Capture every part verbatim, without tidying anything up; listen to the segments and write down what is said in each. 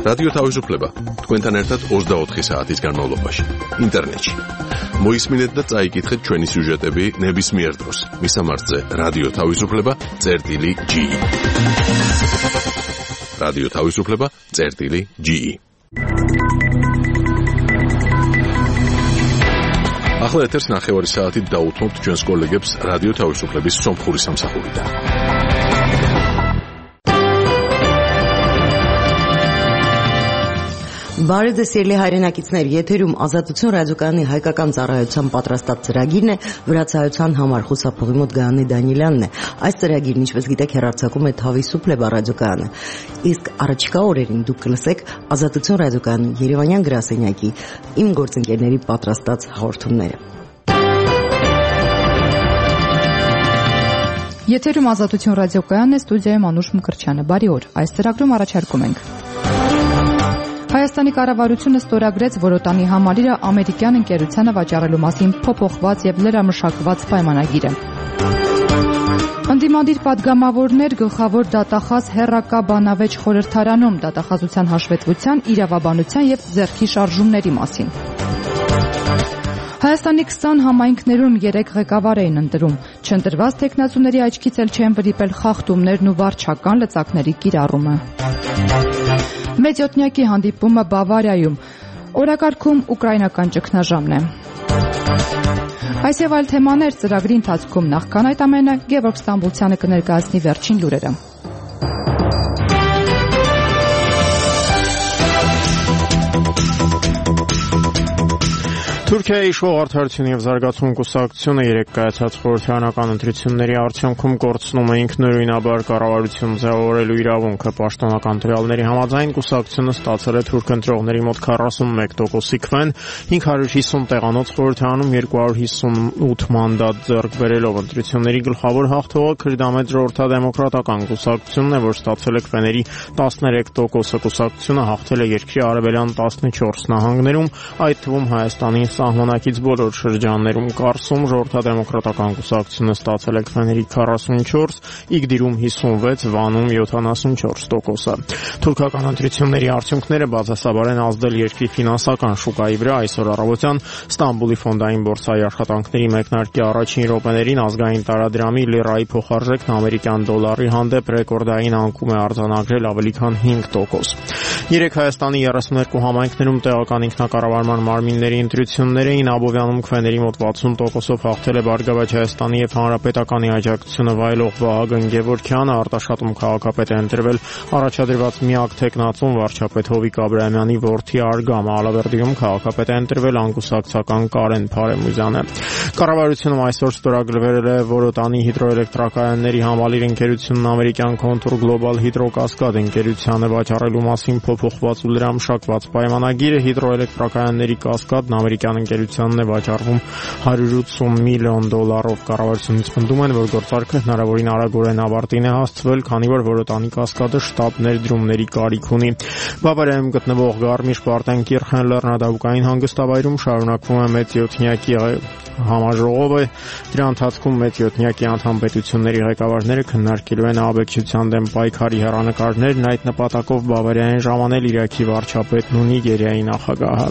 რადიო თავისუფლება თქვენთან ერთად ოცდაოთხი საათის განმავლობაში ინტერნეტში. მოისმინეთ და წაიკითხეთ ჩვენი სიუჟეტები ნებისმიერ დროს. მისამართზე რადიო თავისუფლება წერტილი ჯი ი. რადიო თავისუფლება წერტილი ჯი ი. ახლა ეთერს ნახევარი საათით დაუთმობთ ჩვენს კოლეგებს რადიო თავისუფლების სომხური სამსახურიდან. Բարև ձեզ սիրելի հայրենակիցներ, եթերում Ազատություն ռադիոկայանի հայկական ծառայության պատրաստած ծրագիրն է, վրացայության համար խուսափողի մոտ Գայանե Դանիելյանն է։ Այս ծրագիրն, ինչպես գիտեք, հեռարձակում է Թավիսուփլեբա ռադիոկայանը։ Իսկ առաջիկա օրերին դուք կլսեք Ազատություն ռադիոկայանի Երևանյան գրասենյակի իմ գործընկերների պատրաստած հաղորդումները։ Եթերում Ազատություն ռադիոկայանն է, ստուդիայում Անուշ Մկրտչյանը։ Բարի օր։ Այս ծրագրում առաջարկում ենք Հայաստանի կառավարությունը ստորագրեց Որոտանի համալիրը ամերիկյան ընկերությանը վաճառելու մասին փոփոխված եւ լրամշակված պայմանագիրը։ Ընդդիմադիր պատգամավորներ գլխավոր դատախազ հեռակա բանավեճ խորհրդարանում դատախազության հաշվետվության, իրավաբանության եւ ձեռքի շարժումների մասին։ Հայաստանի քսան համայնքներում երեք ղեկավար էին ընտրում, չընտրված տեխնացուների աչքից էլ չեն վրիպել խախտումներն ու վարչական լծակների կիրառումը։ Մեծյոտնյակի հանդիպումը Բավարիայում, օրակարգում ուկրաինական ճգնաժամն է։ Այս եւ այլ թեմաներ ծրագրի ընթացքում, նախքան այդ ամենը Գևորգ Ստամբուլցյանը կներկայացնի վերջին լուրերը։ Թուրքիայի իշխող Արդարություն և զարգացում կուսակցությունը երեկ կայացած խորհրդարանական ընտրությունների արդյունքում կորցնում է ինքնուրույնաբար կառավարություն ձևավորելու իրավունքը։ Պաշտոնական տվյալների համաձայն կուսակցությունը ստացել է թուրք ընտրողների մոտ քառասունմեկ տոկոսի քվեն, հինգ հարյուր հիսուն տեղանոց խորհրդարանում երկու հարյուր հիսունութ մանդատ ձեռք բերելով։ Ընտրությունների գլխավոր հաղթողը Քրդամետ ժողովրդադեմոկրատական կուսակցությունն է, որ ստացել է քվեների տասներեք տոկոսը։ Կուսակցությունը հաղթել է երկրի արևելյան տասնչորս նահանգներում, այդ թվում Հայաստանի սահմանակից բոլոր շրջաններում կարծում ժողովրդադեմոկրատական կուսակցությունը ստացել է քվեների քառասունչորս, Իգդիրում հիսունվեց, Վանում յոթանասունչորս տոկոսը։ Թուրքական ընտրությունների արդյունքները բացասաբար են ազդել երկրի ֆինանսական շուկայի վրա։ Այսօր առավոտյան Ստամբուլի ֆոնդային բորսայի աշխատանքների մեկնարկի առաջին րոպեներին ազգային տարադրամի լիրայի փոխարժեքն ամերիկյան դոլարի հանդեպ ռեկորդային անկում է արձանագրել ավելի քան հինգ տոկոս։ Երեք Հայաստանի երեսուներկու համայնքներում տեղական ինքնակառավարման մարմինների ընտրություններ էին, Աբովյանում քվեների մոտ վաթսուն տոկոսով հաղթել է Բարգավաճ Հայաստանի եւ Հանրապետականի աջակցությունը վայելող Վահագն Գևորգյանը, Արտաշատում քաղաքապետ է ընտրվել առաջադրված միակ տեխնացուն վարչապետ Հովիկ Աբրահամյանի որդի Արգամ, Ալավերդիում քաղաքապետ է ընտրվել անկուսակցական Կարեն Փարեմուզյանը։ Կառավարությունում այսօր ստորագրվել է Որոտանի հիդրոէլեկտրակայանների համալիր ընկերությունն ամերիկյան Contour Global Hydro-Cascade ընկերությանը վաճառելու մասին փոփոխված ու լրամշակված պայմանագիրը։ Հիդրոէլեկտրակայանների Կասկադն ամերիկյան ընկերությանն է վաճառվում հարյուր ութսուն միլիոն դոլարով։ Կառավարությունից պնդում են, որ գործարքը հնարավորին արագորեն ավարտին է հասցվել, քանի որ Որոտանի Կասկադը շտապ ներդրումների կարիք ունի։ Բավարիայում գտնվող Գարմիշ Պարտենկիրխեն լեռնադահուկային հանգստավայրում շարունակվում է մեծյոթնյակի համաժողովը։ Դրա ընթացքում մեծյոթնյակի անդամ պետությունների ղեկավարները քննարկելու են ահաբեկչության դեմ պայքարի հեռանկարներն, այդ նպատակով Բավարիային ժամանել Իրաքի վարչապետն ու Նիգերիայի նախագահը։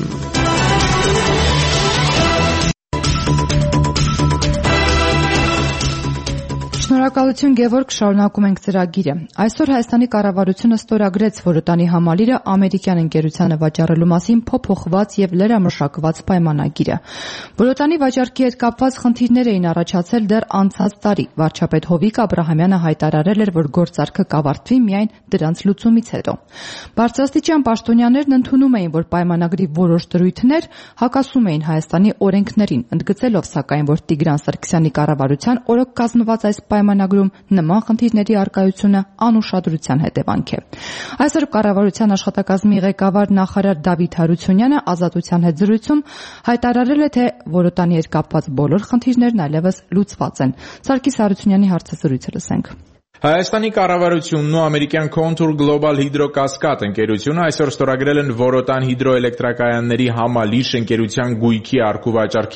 Շնորհակալություն Գևորգ, շարունակում ենք ծրագիրը։ Այսօր Հայաստանի կառավարությունը ստորագրեց Որոտանի համալիրը ամերիկյան ընկերությանը վաճառելու մասին փոփոխված եւ լրամշակված պայմանագիրը։ Որոտանի վաճառքի հետ կապված խնդիրներ էին առաջացել դեռ անցած տարի։ Վարչապետ Հովիկ Աբրահամյանը հայտարարել էր, որ գործարքը կավարտվի միայն դրանց լուծումից հետո։ Բարձրաստիճան պաշտոնյաներն ընդունում էին, որ պայմանագրի որոշ դրույթներ հակասում էին Հայաստանի օրենքներին, ընդգծելով սակայն, որ Տիգրան Սարգսյանի կառավարության օրոք կազմված այս պայմանագրում նման խնդիրների առկայությունը անուշադրության հետևանք է։ Այսօր կառավարության աշխատակազմի ղեկավար նախարար Դավիթ Հարությունյանը Ազատության հետ զրույցում հայտարարել է, թե Որոտանի հետ կապված բոլոր խնդիրներն այլևս լուծված են։ Սարգիս Հարությունյանի հարցազրույցը լսենք։ Հայաստանի կառավարությունն ու ամերիկյան Contour Global Hydro-Cascade ընկերությունը այսօր ստորագրել են Որոտան հիդրոէլեկտրակայանների համալիր ընկերության գույքի առք ու վաճառքի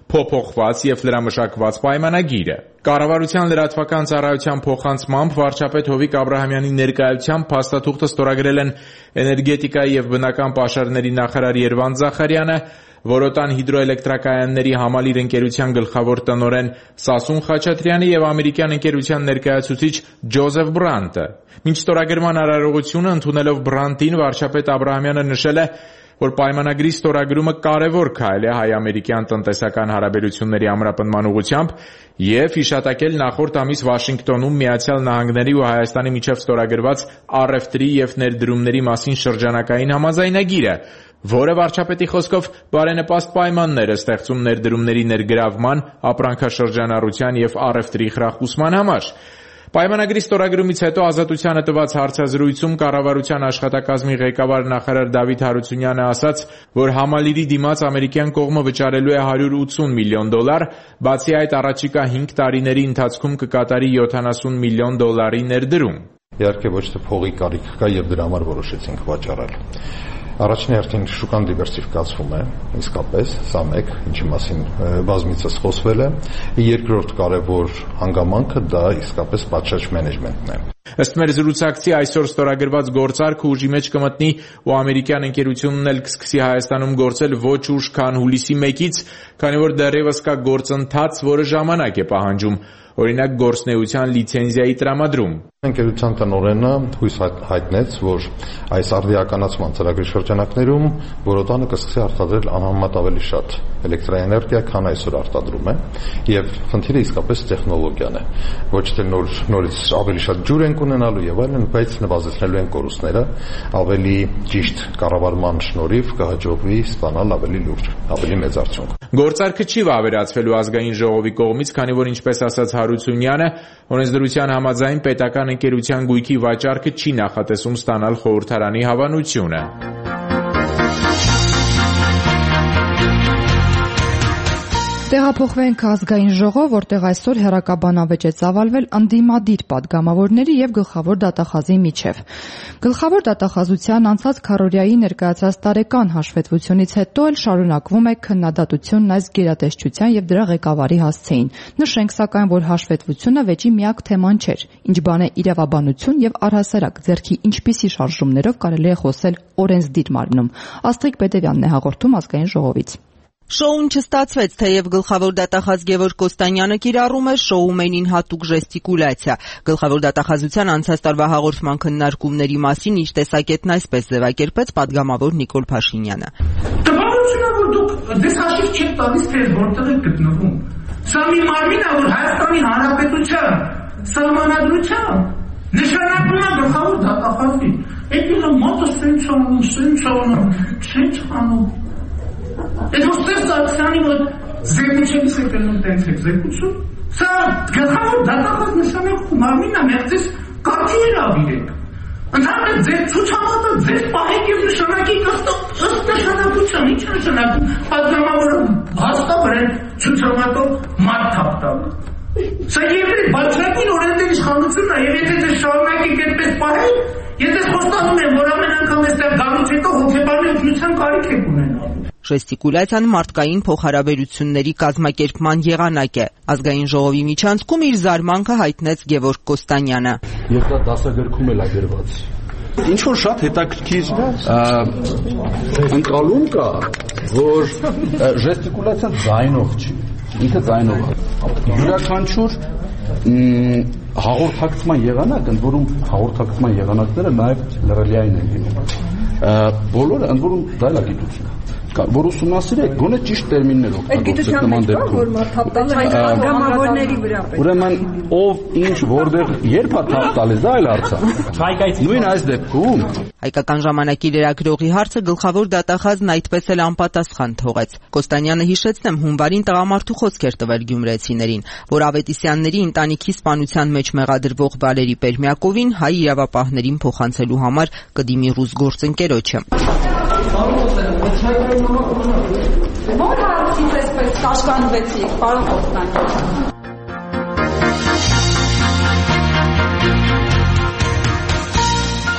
փոփոխված եւ լրամշակված պայմանագիրը։ Կառավարության լրատվական ծառայության փոխանցմամբ վարչապետ Հովիկ Աբրահամյանի ներկայությամբ փաստաթուղթը ստորագրել են էներգետիկայի եւ բնական պաշարների նախարար Երվանդ Զախարյանը, Որոտան հիդրոէլեկտրակայանների համալիր ընկերության գլխավոր տնօրեն Սասուն Խաչատրյանը եւ ամերիկյան ընկերության ներկայացուցիչ Ջոզեֆ Բրանտը։ Մինչ ստորագրման արարողությունը ընդունելով Բրանտին, վարչապետ Աբրահամյանը նշել է, որ պայմանագրի ստորագրումը կարևոր քայլ է հայ-ամերիկյան տնտեսական հարաբերությունների ամրապնդման ուղղությամբ եւ հիշատակել նախորդ ամիս Վաշինգտոնում Միացյալ Նահանգների ու Հայաստանի միջև ստորագրված առևտրի եւ ներդրումների մասին շրջանակային համաձայնագիրը, որը վարչապետի խոսքով բարենպաստ պայմաններ է ստեղծում ներդրումների ներգրավման, ապրանքաշրջանառության եւ առևտրի խրախուսման համար։ Պայմանագրի ստորագրումից հետո Ազատությանը տված հարցազրույցում կառավարության աշխատակազմի ղեկավար նախարար Դավիթ Հարությունյանը ասաց, որ համալիրի դիմաց ամերիկյան կողմը վճարելու է հարյուր ութսուն միլիոն դոլար, բացի այդ առաջիկա հինգ տարիների ընթացքում կկատարի յոթանասուն միլիոն դոլարի ներդրում։ Իհարկե ոչ թե փողի կարիք կա եւ դրա համար որոշեցինք վաճառել։ Առաջին հերթին շուկան դիվերսիֆիկացվում է, իսկապես, սա մեկ, ինչի մասին բազմիցս խոսվել է, երկրորդ կարևոր հանգամանքը դա իսկապես պատշաճ մենեջմենտն է։ Ըստ մեր զրուցակցի այսօր ստորագրված գործարքը ուժի մեջ կմտնի ու ամերիկյան ընկերությունն էլ կսկսի Հայաստանում գործել ոչ ուշ, քան հուլիսի մեկից, քանի որ դեռևս կա գործընթաց, որը ժամանակ է պահանջում, օրինակ գործնեության լիցենզիայի տրամադրում։ Ընկերության տնօրենը հույս հայտնեց, որ այս արդիականացման ծրագրի շրջանակներում Որոտանը կսկսի արտադրել անհամեմատ ավելի շատ էլեկտրաէներգիա, քան այսօր արտադրում է, եւ խնդիրը իսկապես տեխնոլոգիան է։ Ոչ թե նոր նորից ավելի շատ ջուր են ունենալու եւ այլն, բայց նվազեցնելու են կորուստները, ավելի ճիշտ կառավարման շնորհիվ կհաջողվի ստանալ ավելի լուրջ, ավելի մեծ արդյունք։ Գործարքը չի վավերացվելու ազգային ժողովի կողմից, քանի որ ինչպես ասաց Հարությունյանը, օրենսդրության համաձայն պետական ընկերության գույքի վաճառքը չի նախատեսում ստանալ խորհրդարանի հավանությունը։ Տեղափոխվենք ազգային ժողով, որտեղ այսօր հեռակաբանավեճ է ծավալվել ընդդիմադիր падգամավորների եւ գլխավոր դատախազի միջև։ Գլխավոր դատախազության անցած քառօրյայի ներկայացած տարեկան հաշվետվությունից հետո էլ շարունակվում է քննադատությունն այս գերատեսչության եւ դրա ղեկավարի հասցեին։ Նշենք սակայն, որ հաշվետվությունը վեճի միակ թեման չէր, ինչ բան է իրավաբանություն եւ առհասարակ ձեռքի ինչպիսի շարժումներով կարելի է խոսել օրենսդիր մարմնում։ Աստղիկ Պետևյանն է հաղորդում ազգային ժողովից։ Շոուն չստացվեց, թեև գլխավոր դատախազ Գևորգ Կոստանյանը կիրառում էր շոումենին հատուկ ժեստիկուլյացիա։ Գլխավոր դատախազության անցած տարվա հաղորդման քննարկումների մասին իր տեսակետն այսպես ձևակերպեց падգամավոր Նիկոլ Փաշինյանը։ Տպավորությունն է, որ դուք դες հաշիվ չեք տալիս, թե որտեղ եք գտնվում։ Սա մի մարմին է, որ Հայաստանի Հանրապետության սահմանադրությամբ նշանակում է գլխավոր դատախազի։ Այդ մի մոտը սենց անում, սենց անում, սենց անում։ Այդ ոստեր Սարգսյանի մոտ զեկուցելիս է կնում տենց եք զեկուցում, սա գլխավոր դատախազ նշանակում մարմին է, մեր ձեզ կարգի հրավիրեք։ Ընդհանրապես ձեր ցուցամատը ձեզ պահեք եւ նշանակեք ըստ նշանակության, ինչ նշանակում, падգամավորը հաստաբրեն ցուցամատով մարդ թափտալ։ Սա եւրի բացրակին օրենքների իշխանությունն է, եւ եթե ձեզ շարունակեք այդպես պահել, եթե խոստանում են, որ ամեն անգամ այստեղ գալուց հետո հոգեբանի օգնության կարիք եք ունենալու։ Ժեստիկուլյացիան մարդկային փոխհարաբերությունների կազմակերպման եղանակ է։ Ազգային ժողովի միջանցքում իր զարմանքը հայտնեց Գևորգ Կոստանյանը։ Եվ դա դասագրքում էլ է գրված։ Ինչ որ շատ հետաքրքիր ընկալում կա, որ ժեստիկուլյացիան ձայնով չի, ինքը ձայնով է։ Յուրաքանչյուր հաղորդակցման եղանակ, ընդ որում հաղորդակցման եղանակները նաև լրելիային են լինում։ Բոլորը ընդ որում դայլագիտություն որ ուսումնասիրեք, գոնե ճիշտ տերմիններով օգտագործեք նման դեպքում։ Падգամավորների վրա։ Ուրեմն ով ինչ որտեղ երբ է թափ տալիս, դա այլ հարց է։ Նույն այս դեպքում Հայկական ժամանակի լրագրողի հարցը գլխավոր դատախազն այդպես էլ անպատասխան թողեց։ Կոստանյանը հիշեցնեմ հունվարին տղամարդու խոսք էր տվել գյումրեցիներին, որ Ավետիսյանների ընտանիքի սպանության մեջ մեղադրվող Վալերի Պերմյակովին հայ իրավապահներին փոխանցելու համար կդիմի ռուս գործընկերոջը։ Որ հարցից այսպես կաշկանդվեցիք, պարոն Կոստանյան։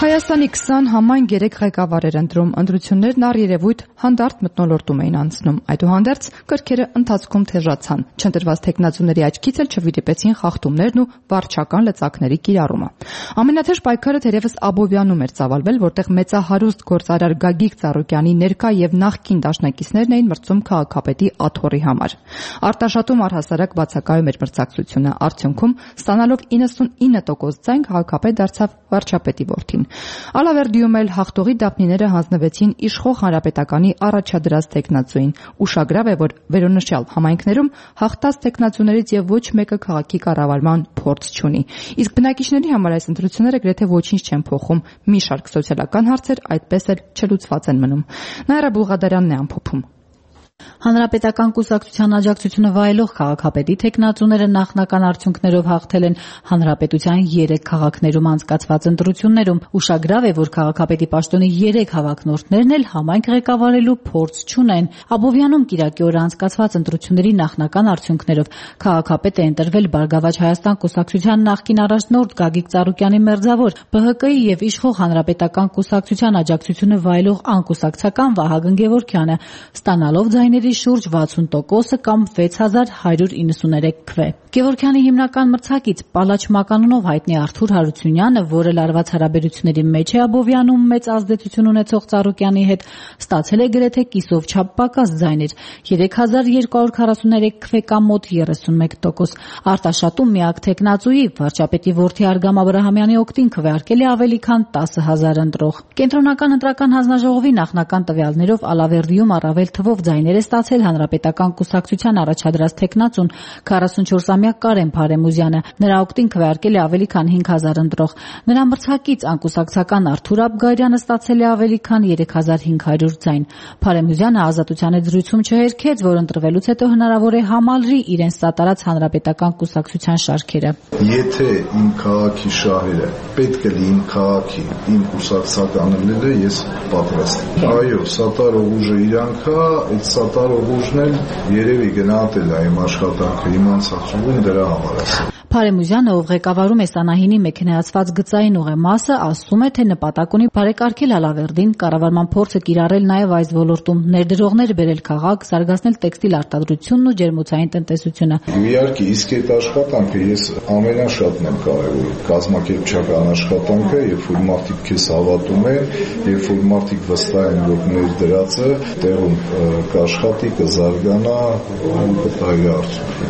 Հայաստանի քսան համայն երեք ղեկավար էր ընտրում, ընտրություններն առ երևույթ հանդարտ մթնոլորտում էին անցնում, այդուհանդերձ կրքերը ընթացքում թեժացան, չընտրված թեկնածուների աչքից էլ չվիրիպեցին խախտումներն ու վարչական լծակների կիրառումը։ Ամենաթեժ պայքարը թերևս Աբովյանում էր ծավալվել, որտեղ մեծահարուստ գործարար Գագիկ Ծառուկյանի ներկա եւ նախկին դաշնակիցներն էին մրցում քաղաքապետի աթոռի համար։ Արտաշատում առհասարակ բացակայում էր մրցակցությունը, արդյունքում ստանալով իննսունինը տոկոս ձայն քաղաքապետ դարձավ վարչապետի որդին։ Ալավերդիում էլ հաղթողի դափնիները հանձնվեցին իշխող հանրապետականի առաջադրած տեխնացուին։ Ուշագրավ է, որ վերոնշյալ համայնքներում հաղթած տեխնացուներից եւ ոչ մեկը քաղաքի կառավարման փորձ չունի։ Իսկ բնակիչների համար այս ընտրությունները գրեթե ոչինչ չեն փոխում։ Մի շարք սոցիալական հարցեր այդպես էլ չլուծված են մնում։ Նաիրա Բուլղադարյանն է ամփոփում։ Հանրապետական կուսակցության աջակցությունը վայելող քաղաքապետի թեկնածուները նախնական արդյունքներով հաղթել են հանրապետության երեք քաղաքներում անցկացված ընտրություններում։ Ուշագրավ է, որ քաղաքապետի պաշտոնի երեք հավակնորդներն էլ համայնք ղեկավարելու փորձ չունեն։ Աբովյանում կիրակի օրը անցկացված ընտրությունների նախնական արդյունքներով քաղաքապետ է ընտրվել Բարգավաճ Հայաստան կուսակցության նախկին առաջնորդ Գագիկ Ծառուկյանի մերձավոր, ԲՀԿ-ի եւ իշխող հանրապետական կուսակցության աջակցությունը վայելող անկուսակցական Վահագն Գևորգյանը, ստանալով ձայների շուրջ վաթսուն տոկոսը կամ վեց հազար հարյուր իննսուներեք քվե։ Գևորգյանի հիմնական մրցակից Պալաչ մականունով հայտնի Արթուր Հարությունյանը, որը լարված հարաբերությունների մեջ է Աբովյանում մեծ ազդեցություն ունեցող Ծառուկյանի հետ, ստացել է գրեթե կիսով չափ պակաս ձայներ՝ երեք հազար երկու հարյուր քառասուներեք քվե կամ մոտ երեսունմեկ տոկոս։ Արտաշատում միակ թեկնածուի վարչապետի որդի Արգամ Աբրահամյանի օգտին քվեարկել է ավելի քան տասը հազար ընտրող։ Կենտրոնական ընտրական հանձնաժողովի նախնական տվյալներով Ալավերդիում առավել թվով ձայներ է ստացել հանրապետական կուսակցության առաջադրած թեկնածուն քառասունչորսամյա Կարեն Փարեմուզյանը։ Նրա օգտին քվեարկել է ավելի քան հինգ հազար ընտրող։ Նրա մրցակից անկուսակցական Արթուր Աբգայրյանը ստացել է ավելի քան երեք հազար հինգ հարյուր ձայն։ Փարեմուզյանը Ազատության հետ զրույցում չհերքեց, որ ընտրվելուց հետո հնարավոր է համալրի իրենց սատարած հանրապետական կուսակցության շարքերը։ Եթե իմ քաղաքի շահերը պետք է իմ քաղաքի, իմ կուսակցականը լինել, ես պատրաստ եմ։ Այո, սատարող ուժը իրանք է, այդ սատարող ուժն էլ երևի գնահատել է իմ աշխատանքը, իմ անցածում դրա համար ասել։ Փարեմուզյանը, ով ղեկավարում է Սանահինի մեքենայացված գծային ուղեմասը, ասում է, թե նպատակ ունի բարեկարգել Ալավերդին, կառավարման փորձը կիրառել նաև այս ոլորտում, ներդրողներ բերել քաղաք, զարգացնել տեքստիլ արտադրությունն ու ջերմոցային տնտեսությունը։ Իհարկե, իսկ այդ աշխատանքը ես ամենաշատն եմ կարևորում, կազմակերպչական աշխատանքը, երբ որ մարդիկ քեզ հավատում են, երբ որ մարդիկ վստահ են, որ ներդրածը տեղում կաշխատի, կզարգանա ու կտայի արդյունք։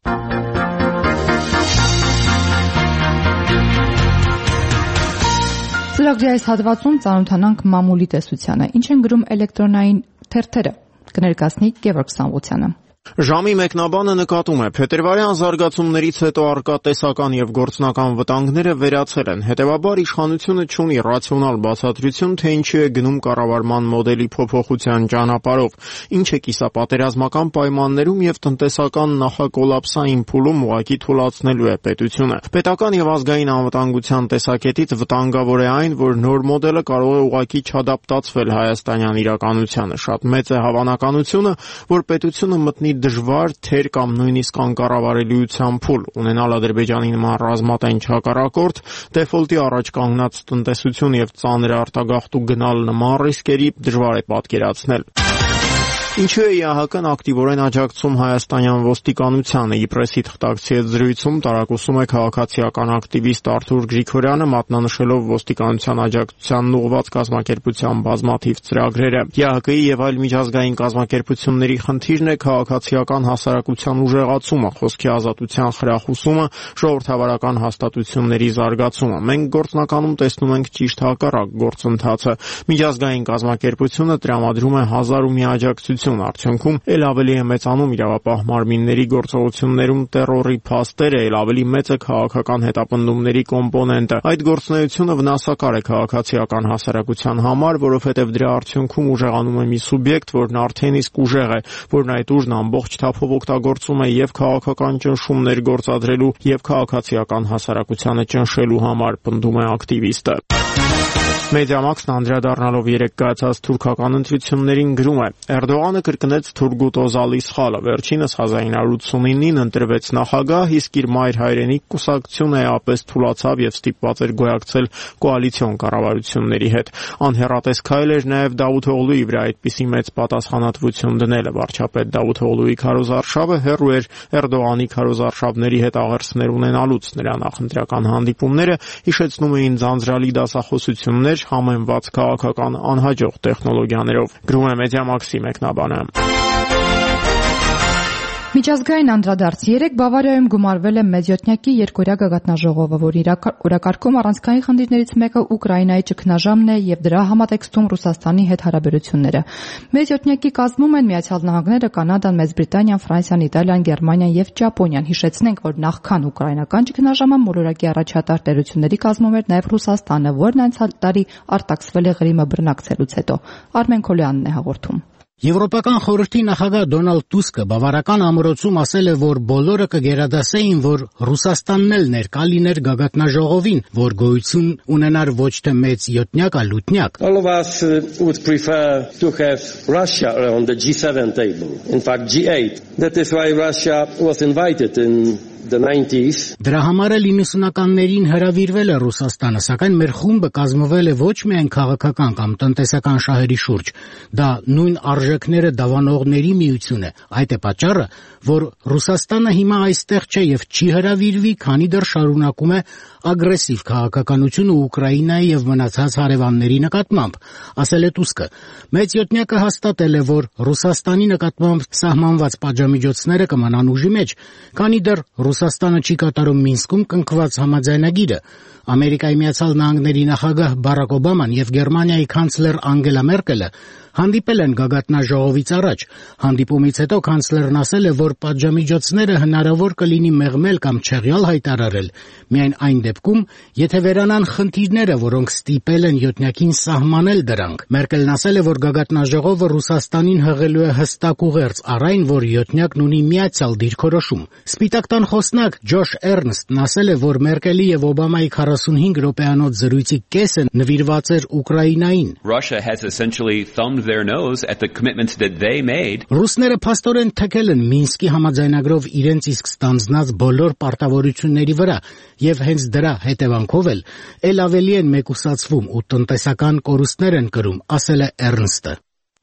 Ծրագրի այս հատվածում ծանոթանանք մամուլի տեսությանը, ինչ են գրում էլեկտրոնային թերթերը, կներկայացնի Գևորգ Սամվոցյանը։ Ժամի մեկնաբանը նկատում է, փետրվարյան զարգացումներից հետո առկա տեսական եւ գործնական վտանգները վերացել են, հետեւաբար իշխանությունը չունի ռացիոնալ բացատրություն, թե ինչի է գնում կառավարման մոդելի փոփոխության ճանապարհով, ինչը կիսապատերազմական պայմաններում եւ տնտեսական նախակոլապսային փուլում ուղղակի թուլացնելու է պետությունը։ Պետական եւ ազգային անվտանգության տեսակետից վտանգավոր է այն, որ նոր մոդելը կարող է ուղղակի չադապտացվել հայաստանյան իրականությանը։ Շատ մեծ է հավանականությունը, որ պետությունը մտնի դժվար թեր կամ նույնիսկ անկառավարելիության փուլ, ունենալ Ադրբեջանի նման ռազմատենչ հակառակորդ, դեֆոլտի առաջ կանգնած տնտեսություն եւ ծանր արտագաղթ ու գնալ նման ռիսկերի դժվար է պատկերացնել։ Ինչու է ԵԱՀԿ-ն ակտիվորեն աջակցում հայաստանյան ոստիկանությանը։ Իպրեսի թղթակցի հետ զրույցում տարակուսում է քաղաքացիական ակտիվիստ Արթուր Գրիգորյանը, մատնանշելով ոստիկանության աջակցությանն ուղղված կազմակերպության բազմաթիվ ծրագրերը։ ԵԱՀԿ-ի եւ այլ միջազգային կազմակերպությունների խնդիրն է քաղաքացիական հասարակության ուժեղացումը, խոսքի ազատության խրախուսումը, ժողովրդավարական հաստատությունների զարգացումը։ Մենք գործնականում տեսնում ենք ճիշտ հակառակ գործընթացը։ Միջազգային կազմակերպությունը տրամադրում է հազար ու մի աջակցություն, արդյունքում էլ ավելի է մեծանում իրավապահ մարմինների գործողություններում տերորի փաստերը, էլ ավելի մեծ է քաղաքական հետապնդումների կոմպոնենտը։ Այդ գործունեությունը վնասակար է քաղաքացիական հասարակության համար, որովհետև դրա արդյունքում ուժեղանում է մի սուբյեկտ, որն արդեն իսկ ուժեղ է, որն այդ ուժն ամբողջ թափով օգտագործում է եւ քաղաքական ճնշումներ գործադրելու, եւ քաղաքացիական հասարակությանը ճնշելու համար, պնդում է ակտիվիստը։ Մեդիամաքսն անդրադառնալով երեք կայացած թուրքական ընտրություններին գրում է. Էրդողանը կրկնեց Թուրգուտ Օզալի սխալը, վերջինս հազար ինը հարյուր ութսունինին ընտրվեց նախագահ, իսկ իր մայր հայրենիք կուսակցությունը էապես թուլացավ եւ ստիպված էր գոյակցել կոալիցիոն կառավարությունների հետ։ Անհեռատես քայլ էր նաեւ Դավութ Օղլուի վրա այդպիսի մեծ պատասխանատվություն դնելը։ Վարչապետ Դավութ Օղլուի քարոզարշավը հեռու էր Էրդողանի քարոզարշավների հետ աղերսներ ունենալուց։ Նրա նախընտրական հանդիպումները հիշեցնում էին ձանձրալի դասախոսություններ համեմված քաղաքական անհաջող տեխնոլոգիաներով։ Գրում է Մեդիամաքսի մեկնաբանը։ Միջազգային անդրադարձ երեք Բավարիայում գումարվել է մեծյոթնյակի երկօրյա գագաթնաժողովը, որի օրակարգում առանցքային խնդիրներից մեկը Ուկրաինայի ճգնաժամն է եւ դրա համատեքստում Ռուսաստանի հետ հարաբերությունները։ Մեծյոթնյակի կազմում են Միացյալ Նահանգները, Կանադան, Մեծ Բրիտանիան, Ֆրանսիան, Իտալիան, Գերմանիան եւ Ճապոնիան։ Հիշեցնենք, որ նախքան ուկրաինական ճգնաժամը մոլորակի առաջատար տերությունների կազմում էր նաեւ Ռուսաստանը, որն անցյալ տարի արտաքսվել է Ղրիմը բռնակցելուց հետո։ Արմեն Քոլյանն է հաղորդում։ Եվրոպական խորհրդի նախագահ Դոնալդ Տուսկը բավարարական ամրոցում ասել է, որ բոլորը կգերադասեին, որ Ռուսաստանն էլ ներկա լիներ գագաթնաժողովին, որ գոյություն ունենար ոչ թե մեծ յոթնյակ, այլ ութնյակ։ All of us would prefer to have Russia around the G seven table. In fact, G eight. That is why Russia was invited in the nineties. Դրա համար էլ իննսունականներին հրավիրվել է Ռուսաստանը, սակայն մեր խումբը կազմվել է ոչ միայն քաղաքական կամ տնտեսական շահերի շուրջ, դա նույն արժեքները դավանողների միություն է։ Այդ է պատճառը, որ Ռուսաստանը հիմա այստեղ չէ եւ չի հրավիրվի, քանի դեռ շարունակում է ագրեսիվ քաղաքականությունը Ուկրաինայի եւ մնացած հարևանների նկատմամբ, ասել է Տուսկը։ Մեծ յոթնյակը հաստատել է, որ Ռուսաստանի նկատմամբ սահմանված պատժամիջոցները կմնան ուժի մեջ, քանի դեռ Ռուսաստանը չի կատարում Մինսկում կնքված համաձայնագիրը։ Ամերիկայի Միացյալ Նահանգների նախագահ Բարակ Օբաման եւ Գերմանիայի կանցլեր Անգելա Մերկելը հանդիպել են գագաթնաժողովից առաջ։ Հանդիպումից հետո կանցլերն ասել է, որ պատժամիջոցները հնարավոր կլինի մեղմել կամ չեղյալ հայտարարել միայն այն դեպքում, եթե վերանան խնդիրները, որոնք ստիպել են յոթնյակին սահմանել դրանք։ Մերկելն ասել է, որ գագաթնաժողովը Ռուսաստանին հղելու է հստակ ուղերձ առ այն, որ յոթնյակն ունի միացյալ դիրքորոշում։ Սպիտակ տան խոսնակ Ջոշ Էրնստն ասել է, որ Մերկելի եւ Օբամայի քառասունհինգ րոպեանոց զրույցի կեսը նվիրված էր Ուկրաինային։ Russia has essentially thumbed their nose at the commitments that they made. Ռուսները փաստորեն թեքել են Մինսկի համաձայնագրով իրենց իսկ ստանձնած բոլոր պարտավորությունների վրա եւ հենց դրա հետևանքով էլ ել ավելի են մեկուսացվում ու տնտեսական կորուստներ են կրում, ասել է Էրնստը։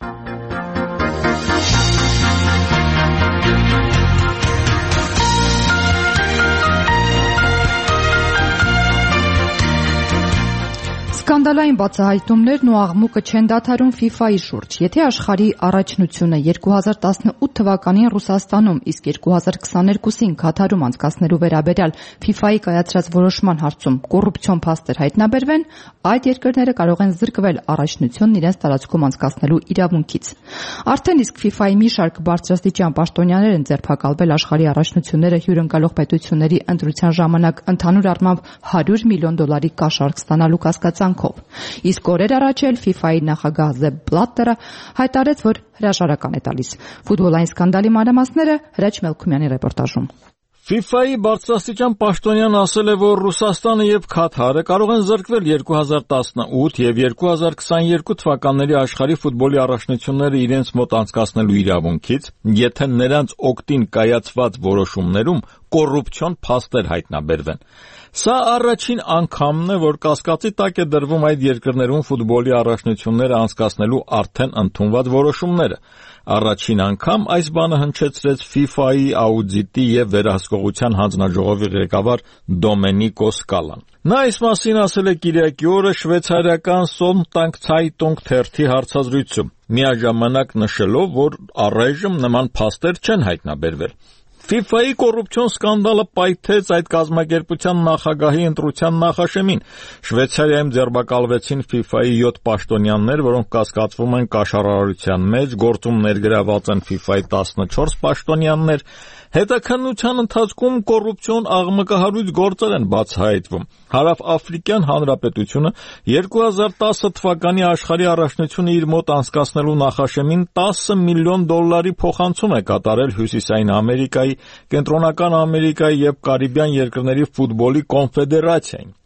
Սկանդալային բացահայտումներն ու աղմուկը չեն դադարում ֆիֆայի շուրջ։ Եթե աշխարհի առաջնությունը երկու հազար տասնութ թվականին Ռուսաստանում, իսկ երկու հազար քսաներկուսին Քաթարում անցկացնելու վերաբերյալ ֆիֆայի կայացրած որոշման հարցում կոռուպցիոն փաստեր հայտնաբերվեն, այդ երկրները կարող են զրկվել առաջնությունն իրենց տարածքում անցկացնելու իրավունքից։ Արդեն իսկ ֆիֆայի մի շարք բարձրաստիճան պաշտոնյաներ են ձերբակալվել աշխարհի առաջնությունները հյուրընկալող պետությունների ընտրության ժամանակ ընդհանուր առմամբ հարյուր միլիոն դոլարի կաշառք ստանալու կասկածանքով։ Իսկ օրեր առաջ էլ ֆիֆայի նախագահ Զեփ Բլատերը հայտարարեց, որ հրաժարական է տալիս։ Ֆուտբոլային սկանդալի մանրամասները Հրաչ Մելքումյանի ռեպորտաժում։ ֆիֆայի բարձրաստիճան պաշտոնյան ասել է, որ Ռուսաստանը եւ Քաթարը կարող են զրկվել երկու հազար տասնութ եւ երկու հազար քսաներկու թվականների աշխարհի ֆուտբոլի առաջնությունները իրենց մոտ անցկացնելու իրավունքից, եթե նրանց օգտին կայացված որոշումներում կոռուպցիոն փաստեր հայտնաբերվեն։ Սա առաջին անգամն է, որ կասկածի տակ է դրվում այդ երկրներում ֆուտբոլի առաջնությունները անցկացնելու արդեն ընդունված որոշումները։ Առաջին անգամ այս բանը հնչեցրեց ֆիֆայի աուդիտի եւ վերահսկողության հանձնաժողովի ղեկավար Դոմենիկո Սկալան։ Նա այս մասին ասել է կիրակի օրը շվեյցարիական Sonntag Zeitung թերթի հարցազրույցում, միաժամանակ նշելով, որ առայժմ նման փաստեր չեն հայտնաբերվել։ ֆիֆայի կոռուպցիոն սկանդալը պայթեց այդ կազմակերպության նախագահի ընտրության նախաշեմին։ Շվեյցարիայում ձերբակալվեցին ֆիֆայի յոթ պաշտոնյաներ, որոնք կասկածվում են կաշառարարության մեջ, գործում ներգրաված են ֆիֆայի տասնչորս պաշտոնյաներ։ Հետաքննության ընթացքում կոռուպցիոն աղմկահարույց գործեր են բացահայտվում։ Հարավ-Աֆրիկյան Հանրապետությունը երկու հազար տասը թվականի աշխարհի առաջնությունը իր մոտ անցկացնելու նախաշեմին տասը միլիոն դոլարի փոխանցում է կատարել Հյուսիսային Ամերիկայի, Կենտրոնական Ամերիկայի եւ Կարիբյան երկրների ֆուտբոլի կոնֆեդերացիային։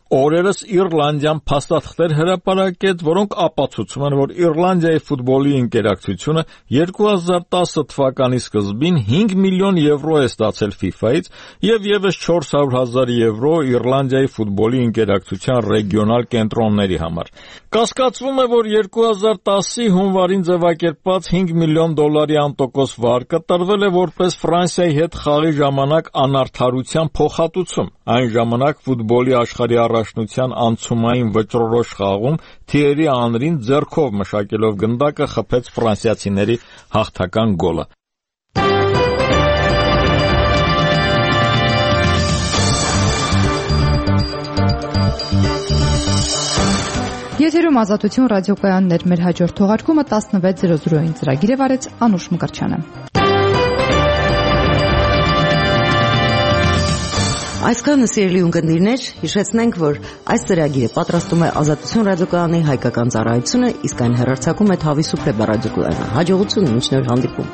Օրերս Իռլանդիան փաստաթղթեր հրապարակեց, որոնք ապացուցում են, որ Իռլանդիայի ֆուտբոլի ընկերակցությունը երկու հազար տասը թվականի սկզբին հինգ միլիոն եվրո է ստացել ֆիֆայից եւ եւս չորս հարյուր հազար եվրո Իռլանդիայի ֆուտբոլի ընկերակցության ռեգիոնալ կենտրոնների համար։ Կասկածվում է, որ երկու հազար տասի հունվարին ձևակերպված հինգ միլիոն դոլարի անտոկոս վարկը տրվել է որպես Ֆրանսիայի հետ խաղի ժամանակ անարդարության փոխհատուցում։ Այն ժամանակ ֆուտբոլի աշխարհի առաջնության անցումային վճռորոշ խաղում Թիերի Անրին ձեռքով մշակելով գնդակը խփեց ֆրանսիացիների հաղթական գոլը։ Եթերում Ազատություն ռադիոկայաններ, մեր հաջորդ թողարկումը տասնվեց զրո զրոյին ծրագիրը վարեց Անուշ Մկրտչյանը։ Այսքանը սիրելի ունկնդիրներ, հիշեցնենք, որ այս ծրագիրը պատրաստում է Ազատություն ռադիոկայանի հայկական ծառայությունը, իսկ այն հեռարձակում է Թավիսուփլե ռադիոկայանը։ Հաջողություն, մինչ նոր հանդիպում։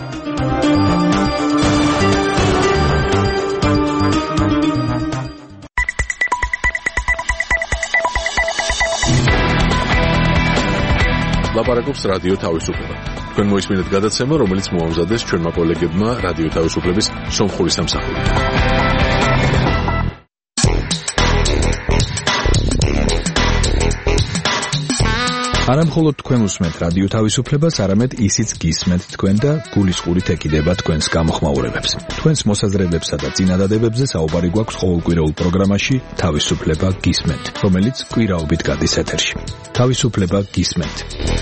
Լապարակობს ռադիո Թավիսուփլեը։ Თქვენ მოისმინეთ გადაცემა, რომელიც მოამზადეს ჩვენმა კოლეგებმა რადიო თავისუფლების სომხური სამსახური. არა მხოლოდ თქვენ უსმენთ რადიო თავისუფლებას, არამედ ისიც გისმენთ თქვენ და გულისყურით ეკიდება თქვენს გამოხმაურებებს. თქვენს მოსაზრებებსა და წინადადებებზე საუბარი გვაქვს ყოველკვირეულ პროგრამაში თავისუფლება გისმენთ, რომელიც კვირაობით გადის ეთერში. თავისუფლება გისმენთ.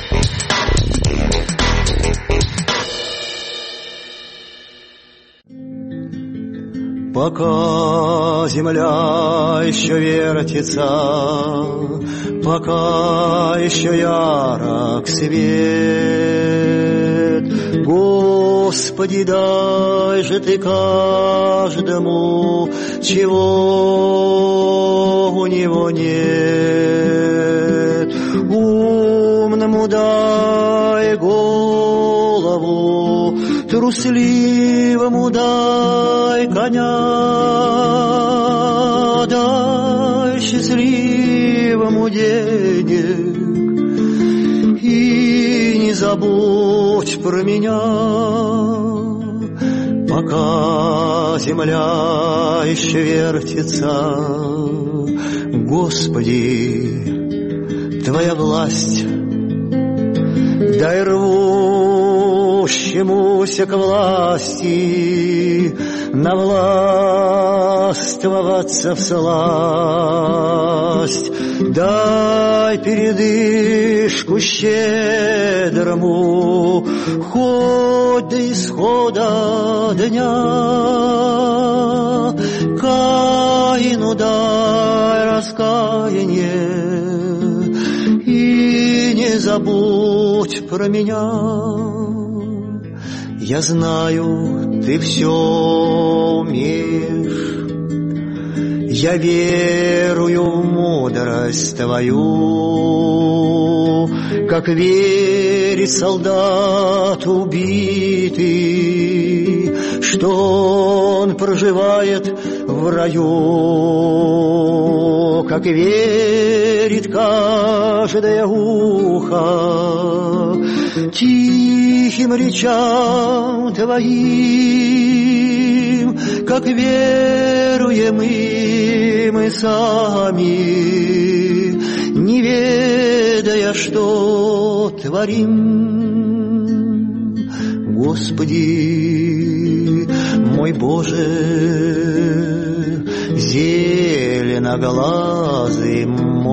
Пока земля еще вертится, пока еще ярок свет, Господи, дай же Ты каждому, чего у него нет. Умному дай голову, трусливому дай коня, дай счастливому денег и не забудь про меня, пока земля еще вертится. Господи, Твоя власть, дай рвущемуся к власти навластвоваться всласть, дай передышку щедрому хоть до исхода дня, Каину дай раскаяние и не забудь про меня. Я знаю, Ты все умеешь, я верую в мудрость Твою, как верит солдат убитый, что он проживает в раю, как верит каждое ухо тихим речам Твоим, как веруем и мы сами, не ведая, что творим. Господи, мой Боже, зеленоглазый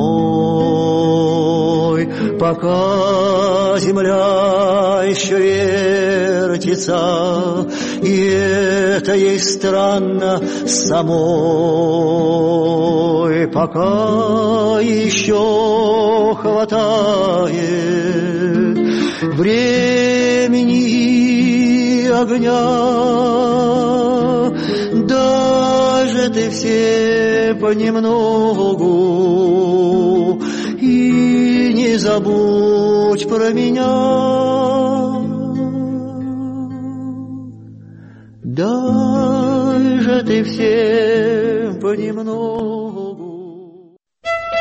мой, пока земля еще вертится, и это ей странно самой, пока еще хватает времени и огня, даже Ты все понемногу и не забудь про меня. Дай же Ты всем понемногу.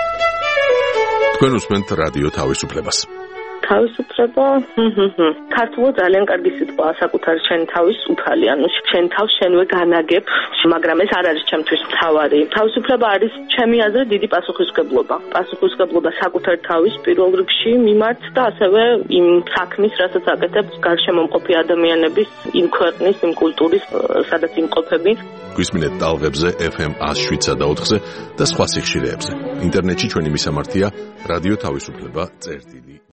თქვენ უსმენთ რადიო თავისუფლებას. თავისუფლება, ქართულად ძალიან კარგი სიტყვაა საკუთარი შენი თავის უფალი, ანუ შენ თავს შენვე განაგებ, მაგრამ ეს არ არის ჩემთვის მთავარი. თავისუფლება არის ჩემი აზრით დიდი პასუხისმგებლობა. პასუხისმგებლობა საკუთარი თავის პირველ რიგში მიმართ და ასევე იმ საქმის, რასაც აკეთებს გარშემო მყოფი ადამიანების, იმ ქვეყნის, იმ კულტურის, სადაც იმყოფები. გვისმინეთ ტალღებზე ეფ ემ one oh seven და ოთხზე და სხვა სიხშირეებზე. ინტერნეტში ჩვენი მისამართია რადიო თავისუფლება წერტილი